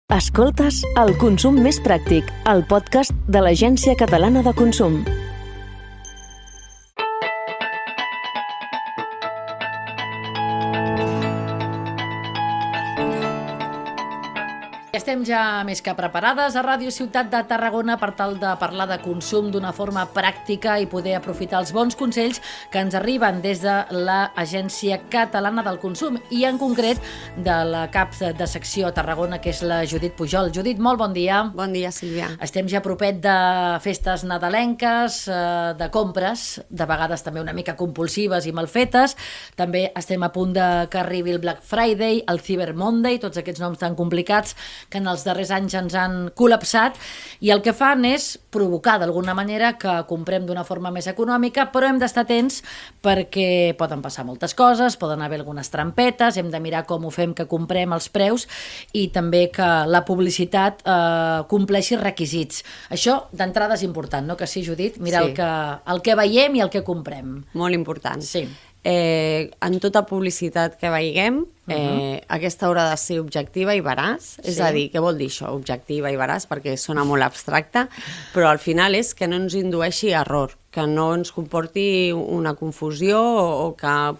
Escoltes El consum més pràctic, el podcast de l'Agència Catalana de Consum. Estem ja més que preparades a Ràdio Ciutat de Tarragona per tal de parlar de consum d'una forma pràctica i poder aprofitar els bons consells que ens arriben des de l'Agència Catalana del Consum i en concret de la cap de secció a Tarragona, que és la Judit Pujol. Judit, molt bon dia. Bon dia, Sílvia. Estem ja a propet de festes nadalenques, de compres, de vegades també una mica compulsives i mal fetes. També estem a punt de que arribi el Black Friday, el Cyber Monday, tots aquests noms tan complicats que en els darrers anys ens han col·lapsat, i el que fan és provocar d'alguna manera que comprem d'una forma més econòmica, però hem d'estar atents perquè poden passar moltes coses, poden haver algunes trampetes, hem de mirar com ho fem que comprem els preus i també que la publicitat compleixi requisits. Això d'entrada és important, no? Que sí, Judit? Mirar sí. el que veiem i el que comprem. Molt important. Sí. En tota publicitat que veiguem, aquesta haurà de ser objectiva i veraç. És a dir, què vol dir això, objectiva i veraç? Perquè sona molt abstracte, però al final és que no ens indueixi a error, que no ens comporti una confusió o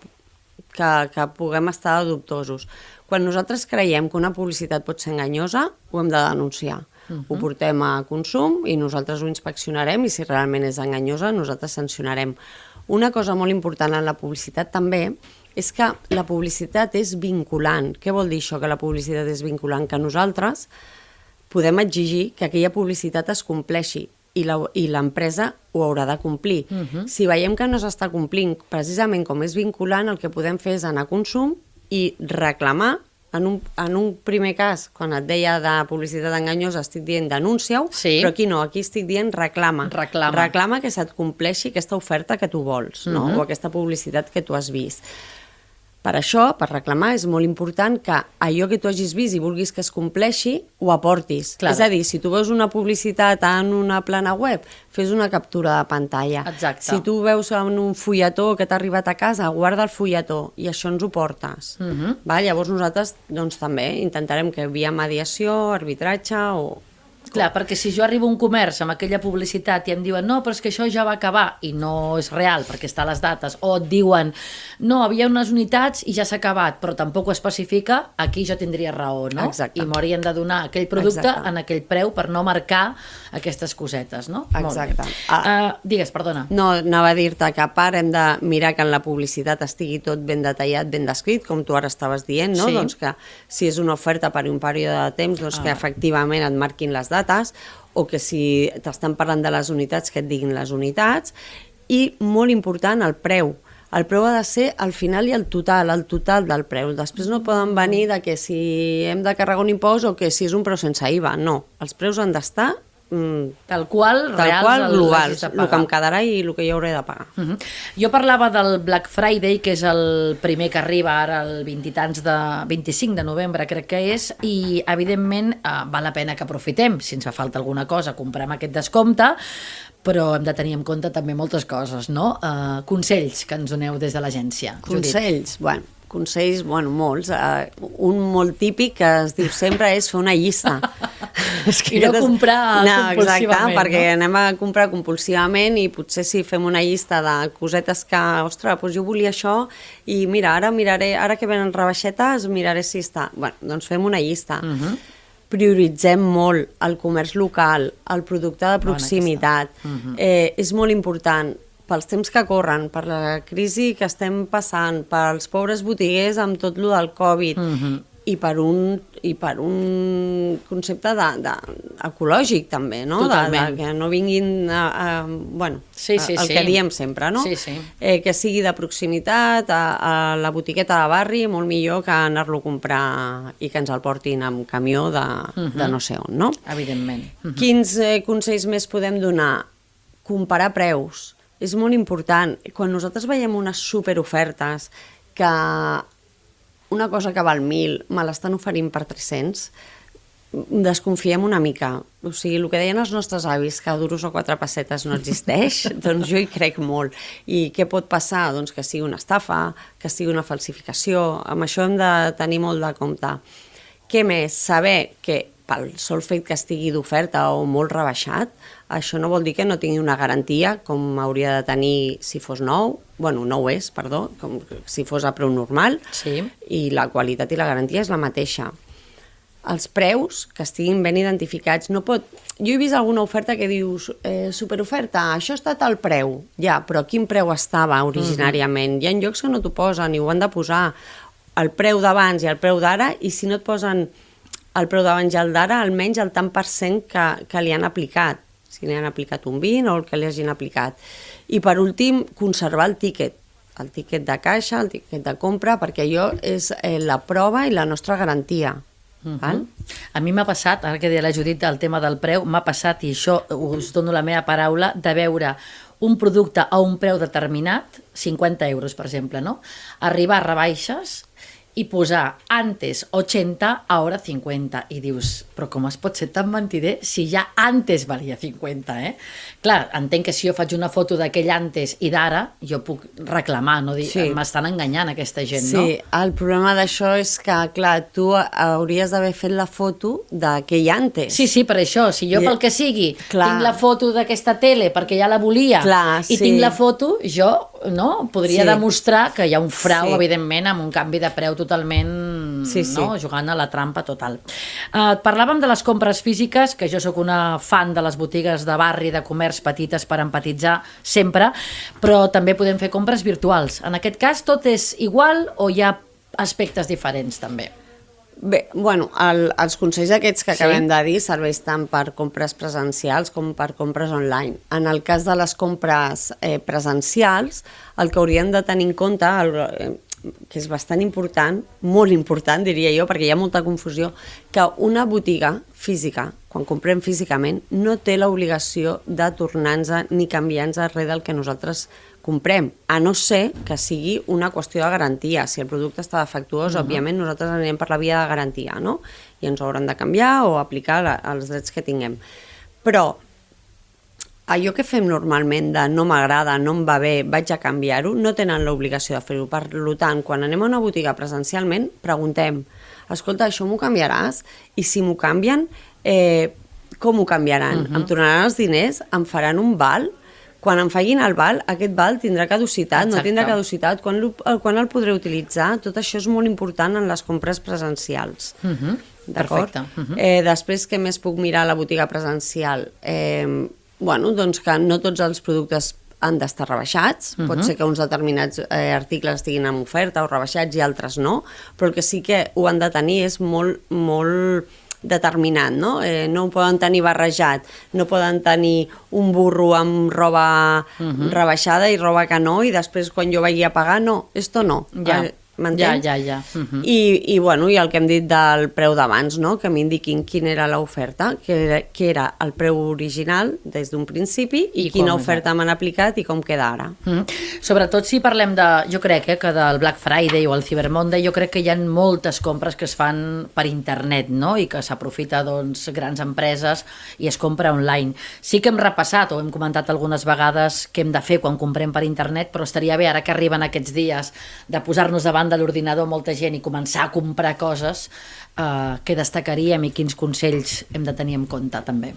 que puguem estar dubtosos. Quan nosaltres creiem que una publicitat pot ser enganyosa, ho hem de denunciar. Ho portem a consum i nosaltres ho inspeccionarem i si realment és enganyosa nosaltres sancionarem. Una cosa molt important en la publicitat també és que la publicitat és vinculant. Què vol dir això, que la publicitat és vinculant? Que nosaltres podem exigir que aquella publicitat es compleixi i l'empresa ho haurà de complir. Si veiem que no s'està complint, precisament com és vinculant, el que podem fer és anar a consum i reclamar. En un primer cas, quan et deia de publicitat enganyosa, estic dient denúncia-ho, però aquí no, aquí estic dient reclama. Reclama que se't compleixi aquesta oferta que tu vols, no? O aquesta publicitat que tu has vist. Per això, per reclamar, és molt important que allò que tu hagis vist i vulguis que es compleixi, ho aportis. Clar. És a dir, si tu veus una publicitat en una plana web, fes una captura de pantalla. Exacte. Si tu veus en un fulletó que t'ha arribat a casa, guarda el fulletó i això ens ho portes. Llavors nosaltres doncs, també intentarem que via mediació, arbitratge o... Clar, perquè si jo arribo a un comerç amb aquella publicitat i em diuen no, però és que això ja va acabar i no és real perquè està a les dates, o et diuen no, havia unes unitats i ja s'ha acabat, però tampoc ho especifica, aquí jo tindria raó, no? Exacte. I m'haurien de donar aquell producte en aquell preu per no marcar aquestes cosetes, no? Exacte. Digues, perdona. No, anava a dir-te que a part hem de mirar que en la publicitat estigui tot ben detallat, ben descrit, com tu ara estaves dient, no? Sí. Doncs que si és una oferta per un període de temps, doncs que efectivament et marquin les dates, o que si t'estan parlant de les unitats, que et diguin les unitats, i molt important, el preu. El preu ha de ser al final i el total del preu. Després no poden venir de que si hem de carregar un impost o que si és un preu sense IVA. No, els preus han d'estar tal qual, global, el que em quedarà i el que jo hauré de pagar. Jo parlava del Black Friday, que és el primer que arriba ara el 25 de novembre, crec que és, i evidentment val la pena que aprofitem, si ens fa falta alguna cosa, comprem aquest descompte, però hem de tenir en compte també moltes coses, no? Consells que ens doneu des de l'agència. Consells, consells, molts. Un molt típic que es diu sempre és fer una llista. I no comprar compulsivament. Exacte, perquè anem a comprar compulsivament i potser si fem una llista de cosetes que, ostres, doncs jo volia això i mira, ara miraré, ara que venen rebaixetes, miraré si està. Doncs fem una llista. Prioritzem molt el comerç local, el producte de proximitat. És molt important. Pels temps que corren, per la crisi que estem passant, pels pobres botiguers amb tot lo del Covid i per un concepte ecològic també, no? Totalment. Que no vinguin el que diem sempre, no? Que sigui de proximitat, a la botigueta de barri, molt millor que anar-lo a comprar i que ens el portin amb camió de no sé on, no? Evidentment. Quins consells més podem donar? Comparar preus. És molt important. Quan nosaltres veiem unes superofertes que una cosa que val 1.000 me l'estan oferint per 300, desconfiem una mica. O sigui, el que deien els nostres avis, que duros o 4 pessetes no existeix, doncs jo hi crec molt. I què pot passar? Doncs que sigui una estafa, que sigui una falsificació. Amb això hem de tenir molt de compte. Què més? Saber que pel sol fet que estigui d'oferta o molt rebaixat, això no vol dir que no tingui una garantia com hauria de tenir si fos nou, bueno, no ho és, perdó, com si fos a preu normal, Sí. i la qualitat i la garantia és la mateixa. Els preus que estiguin ben identificats, no pot... Jo he vist alguna oferta que dius superoferta, això està a tal preu, ja, però quin preu estava originàriament? Hi ha llocs que no t'ho posen i ho han de posar el preu d'abans i el preu d'ara, i si no et posen el preu d'abans i el d'ara, almenys el tant per cent que li han aplicat, si li han aplicat un 20 o el que li hagin aplicat. I per últim, conservar el tiquet de caixa, el tiquet de compra, perquè allò és la prova i la nostra garantia. Val? A mi m'ha passat, ara que deia la Judit el tema del preu, m'ha passat, i això us dono la meva paraula, de veure un producte a un preu determinat, 50 euros, per exemple, no? Arribar a rebaixes i posar antes 80, ara 50. I dius, però com es pot ser tan mentider si ja antes valia 50, eh? Clar, entenc que si jo faig una foto d'aquell antes i d'ara, jo puc reclamar, no dir, Sí. m'estan enganyant aquesta gent, no? Sí, el problema d'això és que, clar, tu hauries d'haver fet la foto d'aquell antes. Sí, per això, si jo pel que sigui Clar. tinc la foto d'aquesta tele perquè ja la volia Clar, i sí. tinc la foto, jo podria Sí. demostrar que hi ha un frau, Sí. evidentment, amb un canvi de preu totalment, Sí, sí. jugant a la trampa total. Parlàvem de les compres físiques, que jo sóc una fan de les botigues de barri, de comerç petites per empatitzar sempre, però també podem fer compres virtuals. En aquest cas, tot és igual o hi ha aspectes diferents també? Bé, bueno, els consells aquests que Sí. acabem de dir serveix tant per compres presencials com per compres online. En el cas de les compres presencials, el que hauríem de tenir en compte, que és bastant important, molt important diria jo, perquè hi ha molta confusió, que una botiga física, quan comprem físicament, no té l'obligació de tornar-nos ni canviar-nos res del que nosaltres comprem, a no ser que sigui una qüestió de garantia. Si el producte està defectuós, òbviament nosaltres anirem per la via de garantia, no? I ens ho hauran de canviar o aplicar els drets que tinguem. Però allò que fem normalment de no m'agrada, no em va bé, vaig a canviar-ho, no tenen l'obligació de fer-ho. Per tant, quan anem a una botiga presencialment, preguntem, escolta, això m'ho canviaràs? I si m'ho canvien, com ho canviaran? Em tornaran els diners? Em faran un val? Quan em facin el val, aquest val tindrà caducitat, Exacte. no tindrà caducitat, quan el podré utilitzar? Tot això és molt important en les compres presencials. D'acord? Perfecte. Després, què més puc mirar a la botiga presencial? Bueno, doncs que no tots els productes han d'estar rebaixats, pot ser que uns determinats articles estiguin en oferta o rebaixats i altres no, però el que sí que ho han de tenir és molt determinat, no? No ho poden tenir barrejat, no poden tenir un burro amb roba rebaixada i roba que no, i després quan jo vagi a pagar, no, esto no. Ja. M'entens? Ja. I el que hem dit del preu d'abans, no? Que m'indiquin quina era l'oferta, que era el preu original des d'un principi i quina com oferta m'han aplicat i com queda ara. Sobretot si parlem jo crec que del Black Friday o el Cyber Monday, jo crec que hi ha moltes compres que es fan per internet, no? I que s'aprofita grans empreses i es compra online. Sí que hem repassat o hem comentat algunes vegades què hem de fer quan comprem per internet, però estaria bé ara que arriben aquests dies de posar-nos davant de l'ordinador molta gent i començar a comprar coses, què destacaríem i quins consells hem de tenir en compte també?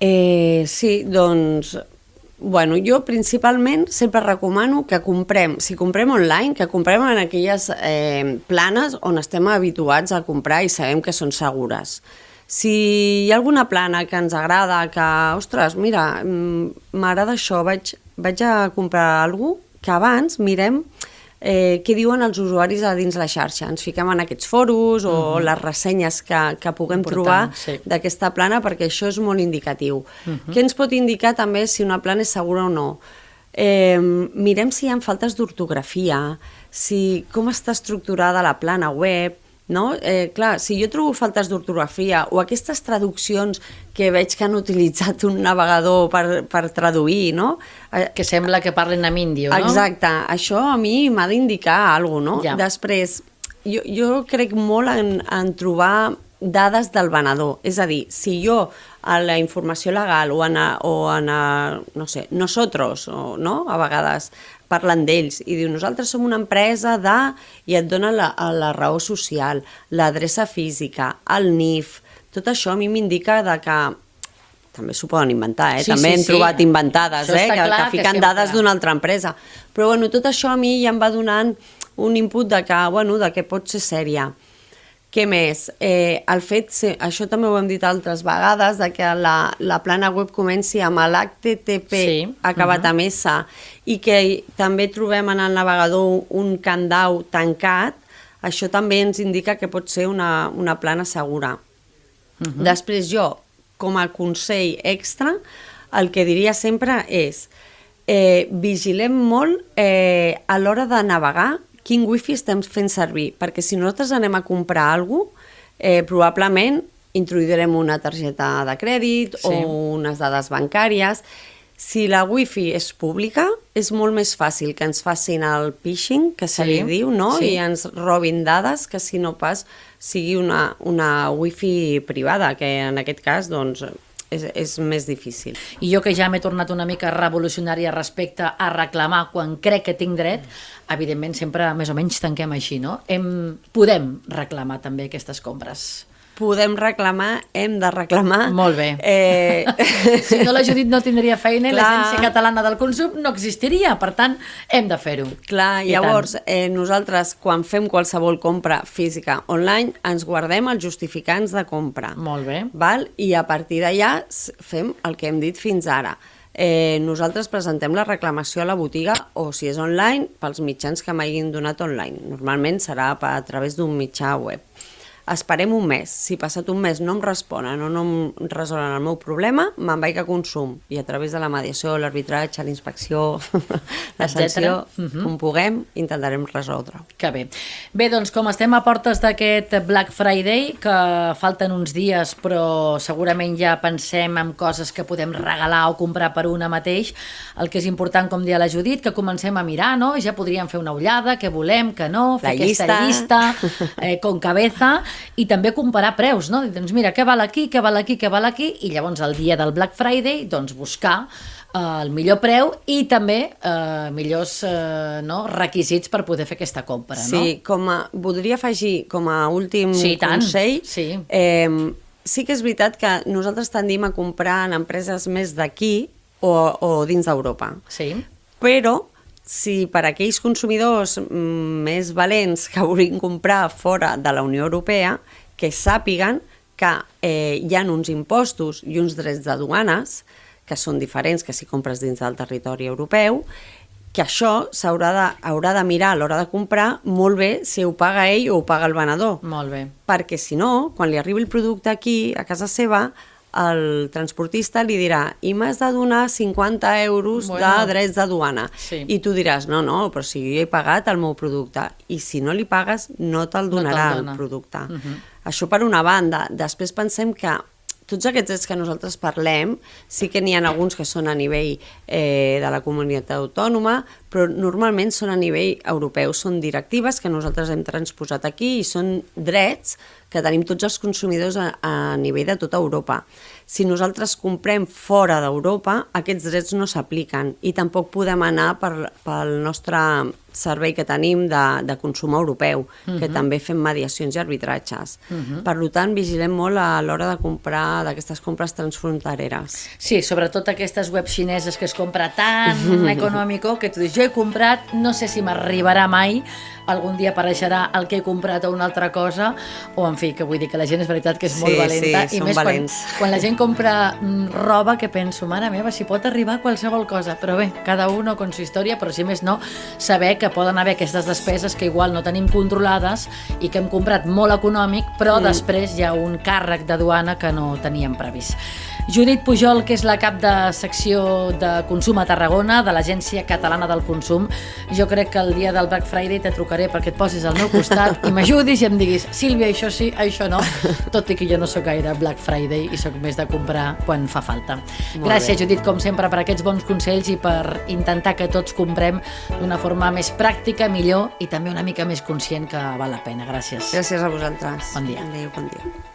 Sí, doncs, bueno, jo principalment sempre recomano que si comprem online, que comprem en aquelles planes on estem habituats a comprar i sabem que són segures. Si hi ha alguna plana que ens agrada, que, ostres, mira, m'agrada això, vaig a comprar alguna cosa, que abans mirem què diuen els usuaris a dins la xarxa. Ens fiquem en aquests foros o les ressenyes que puguem trobar d'aquesta plana, perquè això és molt indicatiu. Què ens pot indicar també si una plana és segura o no? Mirem si hi ha faltes d'ortografia, com està estructurada la plana web, no? Clar, si jo trobo faltes d'ortografia o aquestes traduccions que veig que han utilitzat un navegador per traduir, no? Que sembla que parlen en índio, no? Exacte, això a mi m'ha d'indicar alguna cosa, no? Ja. Després, jo crec molt en trobar dades del venedor, és a dir, si jo a la informació legal o no sé, nosotros, no? A vegades parlen d'ells i diu nosaltres som una empresa i et dona la raó social, l'adreça física, el NIF, tot això a mi m'indica que també s'ho poden inventar, Sí, també sí, hem sí. trobat inventades, Això està que clar que fiquen sempre. dades d'una altra empresa. Però bueno, tot això a mi ja em va donant un input de que pot ser sèria. Què més? El fet, això també ho hem dit altres vegades, de que la plana web comenci amb l'HTTP acabat amb S i que també trobem en el navegador un candau tancat, això també ens indica que pot ser una plana segura. Després jo, com a consell extra, el que diria sempre és vigilem molt a l'hora de navegar quin wifi estem fent servir, perquè si nosaltres anem a comprar alguna cosa, probablement introduirem una targeta de crèdit o unes dades bancàries. Si la wifi és pública, és molt més fàcil que ens facin el phishing, que se li diu, no? I ens robin dades, que si no pas sigui una wifi privada, que en aquest cas, doncs, és més difícil. I jo que ja m'he tornat una mica revolucionària respecte a reclamar quan crec que tinc dret, evidentment sempre més o menys tanquem així, no? Podem reclamar també aquestes compres. Podem reclamar, hem de reclamar. Molt bé. Si no la Judit no tindria feina i l'Agència Catalana del Consum no existiria, per tant, hem de fer-ho. Clar, llavors, nosaltres, quan fem qualsevol compra física online, ens guardem els justificants de compra. Molt bé. Val? I a partir d'allà fem el que hem dit fins ara. Nosaltres presentem la reclamació a la botiga o, si és online, pels mitjans que m'hagin donat online. Normalment serà a través d'un mitjà web. Esperem un mes. Si passat un mes no em responen o no em resolen el meu problema, me'n vaig a Consum i a través de la mediació, l'arbitratge, la inspecció, la sanció, com puguem, intentarem resoldre-ho. Que bé. Bé, doncs com estem a portes d'aquest Black Friday, que falten uns dies però segurament ja pensem en coses que podem regalar o comprar per una mateix, el que és important, com deia la Judit, que comencem a mirar, no? Ja podríem fer una ullada, què volem, què no, fer aquesta llista, con cabeza, i també comparar preus, no? Doncs mira, què val aquí, què val aquí, què val aquí, i llavors el dia del Black Friday, doncs buscar el millor preu i també millors requisits per poder fer aquesta compra, no? Sí, voldria afegir com a últim consell, sí que és veritat que nosaltres tendim a comprar en empreses més d'aquí o dins d'Europa. Sí. Però si per a aquells consumidors més valents que vulguin comprar fora de la Unió Europea, que sàpiguen que hi ha uns impostos i uns drets de duanes que són diferents que si compres dins del territori europeu, que això haurà de mirar a l'hora de comprar molt bé si ho paga ell o ho paga el venedor. Molt bé. Perquè si no, quan li arribi el producte aquí, a casa seva, el transportista li dirà i m'has de donar 50 euros de drets de duana. I tu diràs, no, però si jo he pagat el meu producte i si no li pagues no te'l donarà el producte. Això per una banda. Després pensem que tots aquests drets que nosaltres parlem, sí que n'hi ha alguns que són a nivell de la comunitat autònoma, però normalment són a nivell europeu, són directives que nosaltres hem transposat aquí i són drets que tenim tots els consumidors a nivell de tota Europa. Si nosaltres comprem fora d'Europa, aquests drets no s'apliquen i tampoc podem anar pel nostre servei que tenim de consum europeu, que també fem mediacions i arbitratges. Per tant, vigilem molt a l'hora de comprar d'aquestes compres transfrontereres. Sí, sobretot aquestes webs xineses que es compra tan econòmico que tu dius, jo he comprat, no sé si m'arribarà mai, algun dia apareixerà el que he comprat o una altra cosa, o en fi, que vull dir que la gent és veritat que és molt valenta, i més quan la gent compra roba que penso, mare meva, si pot arribar a qualsevol cosa, però bé, cada un con su història, però si més no, saber que poden haver aquestes despeses que igual no tenim controlades i que hem comprat molt econòmic, però després hi ha un càrrec de duana que no teníem previst. Judit Pujol, que és la cap de secció de Consum a Tarragona, de l'Agència Catalana del Consum, jo crec que el dia del Black Friday te trucaré perquè et posis al meu costat i m'ajudis i em diguis, Sílvia, això sí, això no, tot i que jo no sóc gaire Black Friday i sóc més de comprar quan fa falta. Gràcies, Judit, com sempre, per aquests bons consells i per intentar que tots comprem d'una forma més pràctica, millor i també una mica més conscient que val la pena. Gràcies. Gràcies a vosaltres. Bon dia. Bon dia.